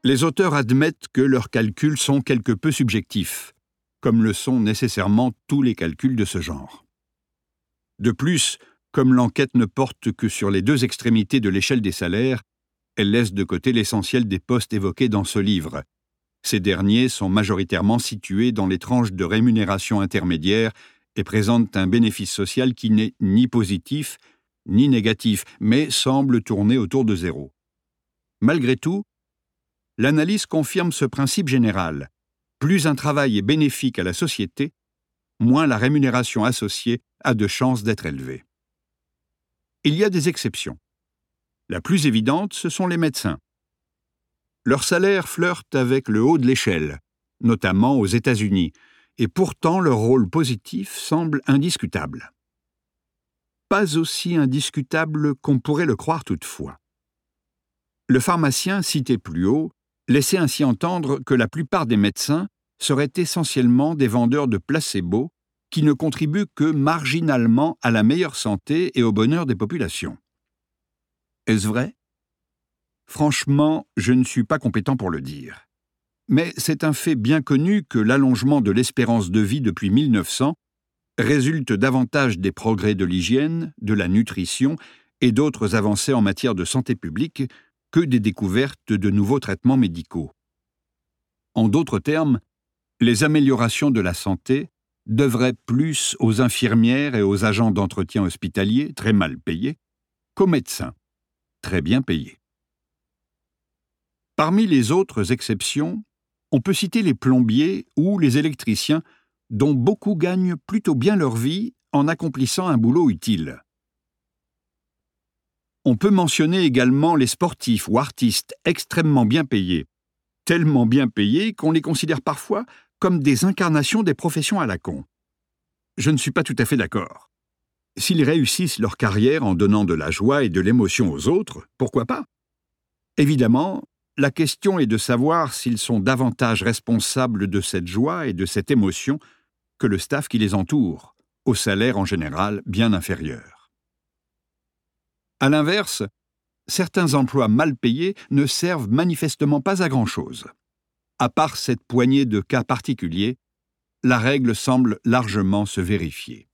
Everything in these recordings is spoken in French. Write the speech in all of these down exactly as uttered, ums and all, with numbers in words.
Les auteurs admettent que leurs calculs sont quelque peu subjectifs, comme le sont nécessairement tous les calculs de ce genre. De plus, comme l'enquête ne porte que sur les deux extrémités de l'échelle des salaires, elle laisse de côté l'essentiel des postes évoqués dans ce livre. Ces derniers sont majoritairement situés dans les tranches de rémunération intermédiaire et présentent un bénéfice social qui n'est ni positif ni négatif, mais semble tourner autour de zéro. Malgré tout, l'analyse confirme ce principe général. Plus un travail est bénéfique à la société, moins la rémunération associée a de chances d'être élevée. Il y a des exceptions. La plus évidente, ce sont les médecins. Leur salaire flirte avec le haut de l'échelle, notamment aux États-Unis, et pourtant leur rôle positif semble indiscutable. Pas aussi indiscutable qu'on pourrait le croire toutefois. Le pharmacien cité plus haut laissait ainsi entendre que la plupart des médecins seraient essentiellement des vendeurs de placebos qui ne contribuent que marginalement à la meilleure santé et au bonheur des populations. Est-ce vrai? Franchement, je ne suis pas compétent pour le dire. Mais c'est un fait bien connu que l'allongement de l'espérance de vie depuis mille neuf cents résulte davantage des progrès de l'hygiène, de la nutrition et d'autres avancées en matière de santé publique que des découvertes de nouveaux traitements médicaux. En d'autres termes, les améliorations de la santé devraient plus aux infirmières et aux agents d'entretien hospitalier, très mal payés, qu'aux médecins, très bien payés. Parmi les autres exceptions, on peut citer les plombiers ou les électriciens, dont beaucoup gagnent plutôt bien leur vie en accomplissant un boulot utile. On peut mentionner également les sportifs ou artistes extrêmement bien payés, tellement bien payés qu'on les considère parfois comme des incarnations des professions à la con. Je ne suis pas tout à fait d'accord. S'ils réussissent leur carrière en donnant de la joie et de l'émotion aux autres, pourquoi pas? Évidemment, la question est de savoir s'ils sont davantage responsables de cette joie et de cette émotion que le staff qui les entoure, au salaire en général bien inférieur. À l'inverse, certains emplois mal payés ne servent manifestement pas à grand-chose. À part cette poignée de cas particuliers, la règle semble largement se vérifier.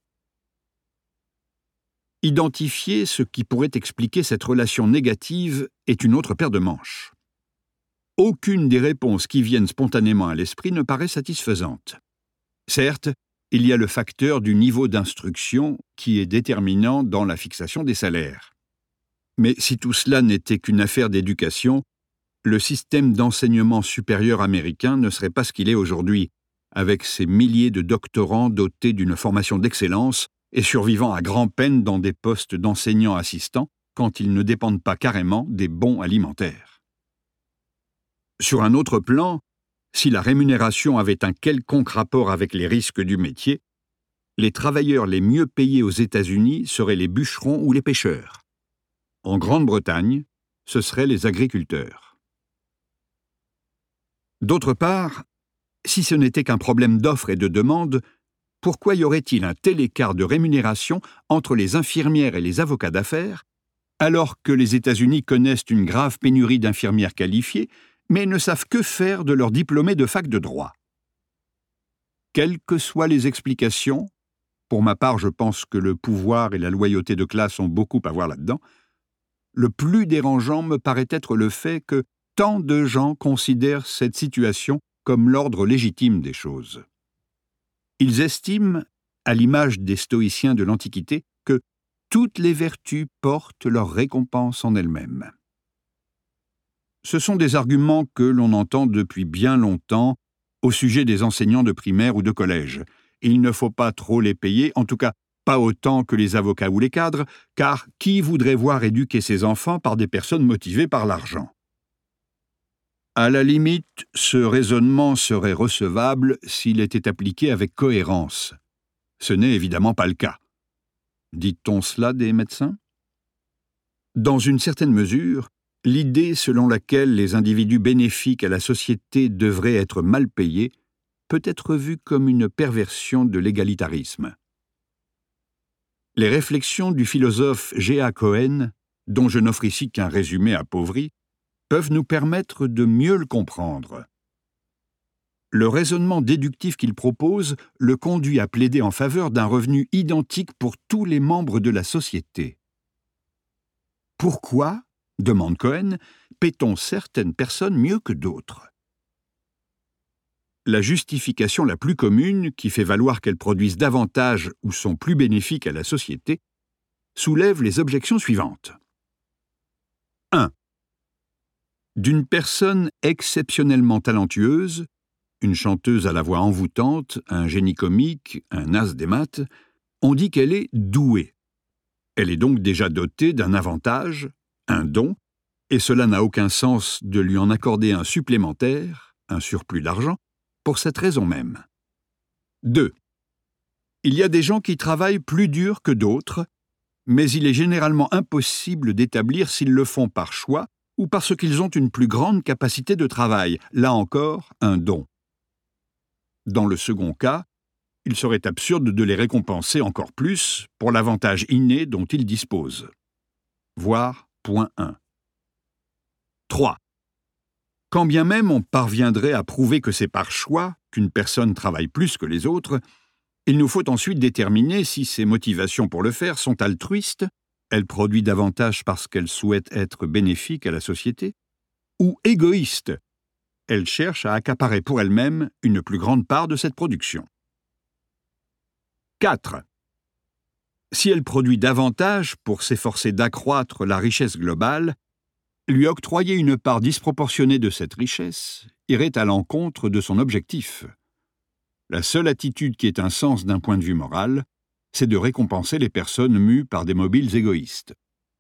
Identifier ce qui pourrait expliquer cette relation négative est une autre paire de manches. Aucune des réponses qui viennent spontanément à l'esprit ne paraît satisfaisante. Certes, il y a le facteur du niveau d'instruction qui est déterminant dans la fixation des salaires. Mais si tout cela n'était qu'une affaire d'éducation, le système d'enseignement supérieur américain ne serait pas ce qu'il est aujourd'hui, avec ses milliers de doctorants dotés d'une formation d'excellence et survivant à grand-peine dans des postes d'enseignants assistants quand ils ne dépendent pas carrément des bons alimentaires. Sur un autre plan, si la rémunération avait un quelconque rapport avec les risques du métier, les travailleurs les mieux payés aux États-Unis seraient les bûcherons ou les pêcheurs. En Grande-Bretagne, ce seraient les agriculteurs. D'autre part, si ce n'était qu'un problème d'offre et de demande, pourquoi y aurait-il un tel écart de rémunération entre les infirmières et les avocats d'affaires, alors que les États-Unis connaissent une grave pénurie d'infirmières qualifiées, mais ne savent que faire de leurs diplômés de fac de droit? Quelles que soient les explications, pour ma part je pense que le pouvoir et la loyauté de classe ont beaucoup à voir là-dedans, le plus dérangeant me paraît être le fait que tant de gens considèrent cette situation comme l'ordre légitime des choses. Ils estiment, à l'image des stoïciens de l'Antiquité, que toutes les vertus portent leur récompense en elles-mêmes. Ce sont des arguments que l'on entend depuis bien longtemps au sujet des enseignants de primaire ou de collège. Il ne faut pas trop les payer, en tout cas pas autant que les avocats ou les cadres, car qui voudrait voir éduquer ses enfants par des personnes motivées par l'argent? À la limite, ce raisonnement serait recevable s'il était appliqué avec cohérence. Ce n'est évidemment pas le cas. Dit-on cela des médecins? Dans une certaine mesure, l'idée selon laquelle les individus bénéfiques à la société devraient être mal payés peut être vue comme une perversion de l'égalitarisme. Les réflexions du philosophe G A Cohen, dont je n'offre ici qu'un résumé appauvri, peuvent nous permettre de mieux le comprendre. Le raisonnement déductif qu'il propose le conduit à plaider en faveur d'un revenu identique pour tous les membres de la société. Pourquoi, demande Cohen, paie-t-on certaines personnes mieux que d'autres? La justification la plus commune, qui fait valoir qu'elles produisent davantage ou sont plus bénéfiques à la société, soulève les objections suivantes. un. D'une personne exceptionnellement talentueuse, une chanteuse à la voix envoûtante, un génie comique, un as des maths, on dit qu'elle est douée. Elle est donc déjà dotée d'un avantage, un don, et cela n'a aucun sens de lui en accorder un supplémentaire, un surplus d'argent, pour cette raison même. deux. Il y a des gens qui travaillent plus dur que d'autres, mais il est généralement impossible d'établir s'ils le font par choix ou parce qu'ils ont une plus grande capacité de travail, là encore, un don. Dans le second cas, il serait absurde de les récompenser encore plus pour l'avantage inné dont ils disposent. Voir point un. trois. Quand bien même on parviendrait à prouver que c'est par choix qu'une personne travaille plus que les autres, il nous faut ensuite déterminer si ses motivations pour le faire sont altruistes, elle produit davantage parce qu'elle souhaite être bénéfique à la société, ou égoïstes, elle cherche à accaparer pour elle-même une plus grande part de cette production. quatre. Si elle produit davantage pour s'efforcer d'accroître la richesse globale, lui octroyer une part disproportionnée de cette richesse irait à l'encontre de son objectif. La seule attitude qui ait un sens d'un point de vue moral, c'est de récompenser les personnes mues par des mobiles égoïstes.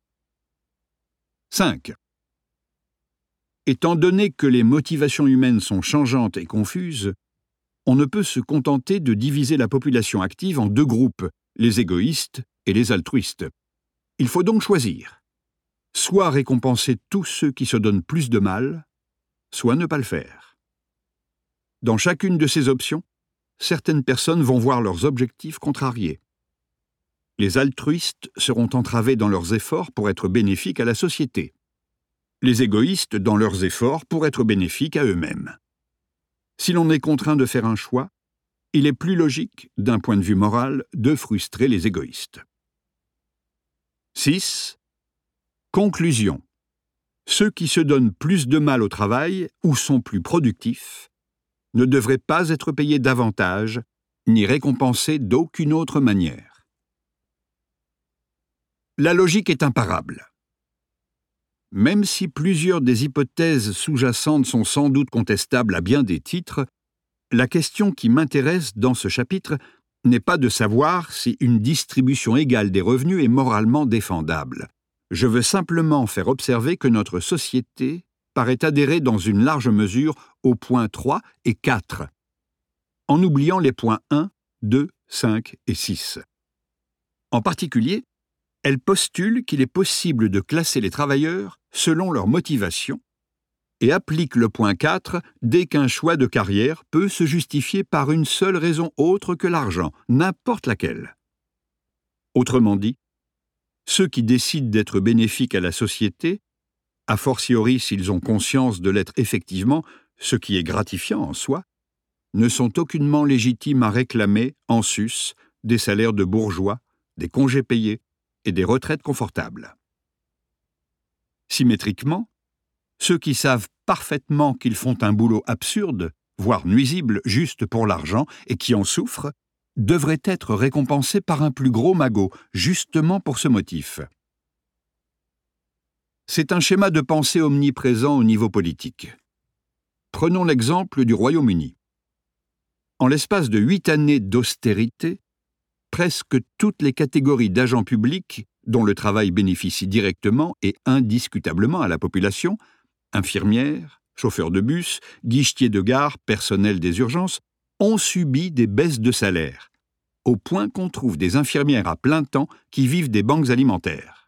cinq. Étant donné que les motivations humaines sont changeantes et confuses, on ne peut se contenter de diviser la population active en deux groupes, les égoïstes et les altruistes. Il faut donc choisir. Soit récompenser tous ceux qui se donnent plus de mal, soit ne pas le faire. Dans chacune de ces options, certaines personnes vont voir leurs objectifs contrariés. Les altruistes seront entravés dans leurs efforts pour être bénéfiques à la société. Les égoïstes dans leurs efforts pour être bénéfiques à eux-mêmes. Si l'on est contraint de faire un choix, il est plus logique, d'un point de vue moral, de frustrer les égoïstes. six. Conclusion. Ceux qui se donnent plus de mal au travail ou sont plus productifs ne devraient pas être payés davantage ni récompensés d'aucune autre manière. La logique est imparable. Même si plusieurs des hypothèses sous-jacentes sont sans doute contestables à bien des titres, la question qui m'intéresse dans ce chapitre n'est pas de savoir si une distribution égale des revenus est moralement défendable. Je veux simplement faire observer que notre société paraît adhérer dans une large mesure aux points trois et quatre, en oubliant les points un, deux, cinq et six. En particulier, elle postule qu'il est possible de classer les travailleurs selon leur motivation et applique le point quatre dès qu'un choix de carrière peut se justifier par une seule raison autre que l'argent, n'importe laquelle. Autrement dit, ceux qui décident d'être bénéfiques à la société, a fortiori s'ils ont conscience de l'être effectivement, ce qui est gratifiant en soi, ne sont aucunement légitimes à réclamer, en sus, des salaires de bourgeois, des congés payés et des retraites confortables. Symétriquement, ceux qui savent parfaitement qu'ils font un boulot absurde, voire nuisible juste pour l'argent, et qui en souffrent, devraient être récompensés par un plus gros magot, justement pour ce motif. C'est un schéma de pensée omniprésent au niveau politique. Prenons l'exemple du Royaume-Uni. En l'espace de huit années d'austérité, presque toutes les catégories d'agents publics dont le travail bénéficie directement et indiscutablement à la population, infirmières, chauffeurs de bus, guichetiers de gare, personnel des urgences, ont subi des baisses de salaire, au point qu'on trouve des infirmières à plein temps qui vivent des banques alimentaires.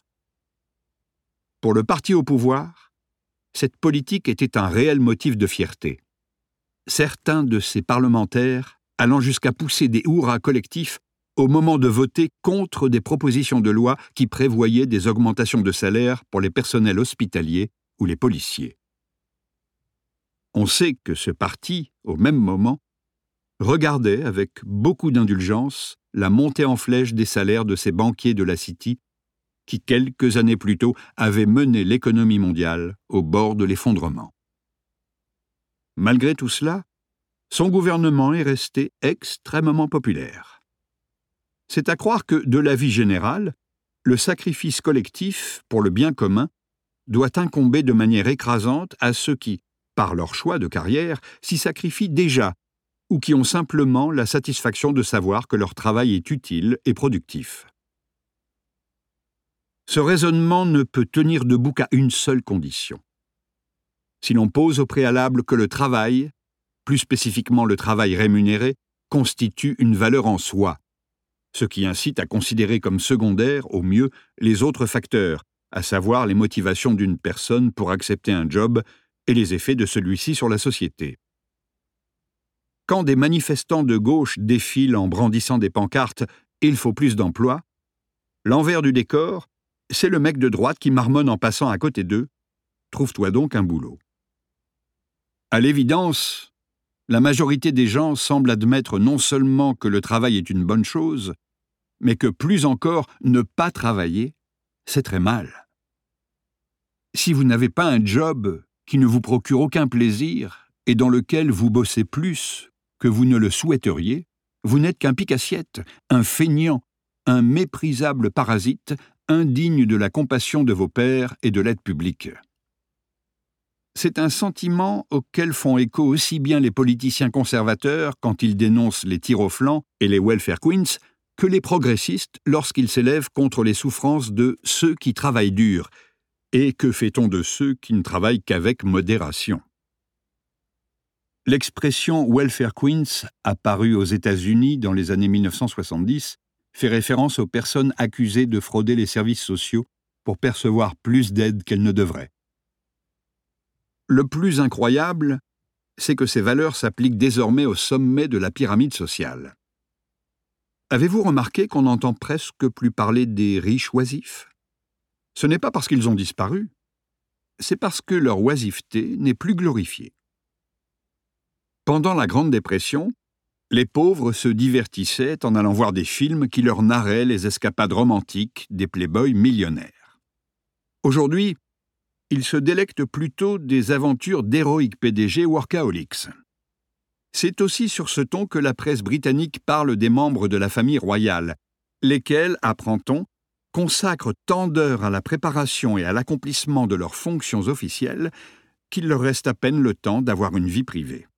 Pour le parti au pouvoir, cette politique était un réel motif de fierté. Certains de ces parlementaires allant jusqu'à pousser des hurrahs collectifs au moment de voter contre des propositions de loi qui prévoyaient des augmentations de salaire pour les personnels hospitaliers ou les policiers. On sait que ce parti, au même moment, regardait avec beaucoup d'indulgence la montée en flèche des salaires de ces banquiers de la City qui, quelques années plus tôt, avaient mené l'économie mondiale au bord de l'effondrement. Malgré tout cela, son gouvernement est resté extrêmement populaire. C'est à croire que, de l'avis général, le sacrifice collectif pour le bien commun doit incomber de manière écrasante à ceux qui, par leur choix de carrière, s'y sacrifient déjà ou qui ont simplement la satisfaction de savoir que leur travail est utile et productif. Ce raisonnement ne peut tenir debout qu'à une seule condition. Si l'on pose au préalable que le travail, plus spécifiquement le travail rémunéré, constitue une valeur en soi, ce qui incite à considérer comme secondaires, au mieux, les autres facteurs, à savoir les motivations d'une personne pour accepter un job et les effets de celui-ci sur la société. Quand des manifestants de gauche défilent en brandissant des pancartes « Il faut plus d'emplois », l'envers du décor, c'est le mec de droite qui marmonne en passant à côté d'eux « Trouve-toi donc un boulot ». À l'évidence, la majorité des gens semblent admettre non seulement que le travail est une bonne chose, mais que plus encore, ne pas travailler, c'est très mal. Si vous n'avez pas un job qui ne vous procure aucun plaisir et dans lequel vous bossez plus que vous ne le souhaiteriez, vous n'êtes qu'un pique-assiette, un feignant, un méprisable parasite, indigne de la compassion de vos pairs et de l'aide publique. C'est un sentiment auquel font écho aussi bien les politiciens conservateurs quand ils dénoncent les tirs au flanc et les welfare queens que les progressistes lorsqu'ils s'élèvent contre les souffrances de ceux qui travaillent dur. Et que fait-on de ceux qui ne travaillent qu'avec modération ? L'expression « welfare queens » apparue aux États-Unis dans les années mille neuf cent soixante-dix fait référence aux personnes accusées de frauder les services sociaux pour percevoir plus d'aide qu'elles ne devraient. Le plus incroyable, c'est que ces valeurs s'appliquent désormais au sommet de la pyramide sociale. Avez-vous remarqué qu'on n'entend presque plus parler des riches oisifs ? Ce n'est pas parce qu'ils ont disparu, c'est parce que leur oisiveté n'est plus glorifiée. Pendant la Grande Dépression, les pauvres se divertissaient en allant voir des films qui leur narraient les escapades romantiques des playboys millionnaires. Aujourd'hui, ils se délectent plutôt des aventures d'héroïques P D G workaholics. C'est aussi sur ce ton que la presse britannique parle des membres de la famille royale, lesquels, apprend-on, consacrent tant d'heures à la préparation et à l'accomplissement de leurs fonctions officielles qu'il leur reste à peine le temps d'avoir une vie privée.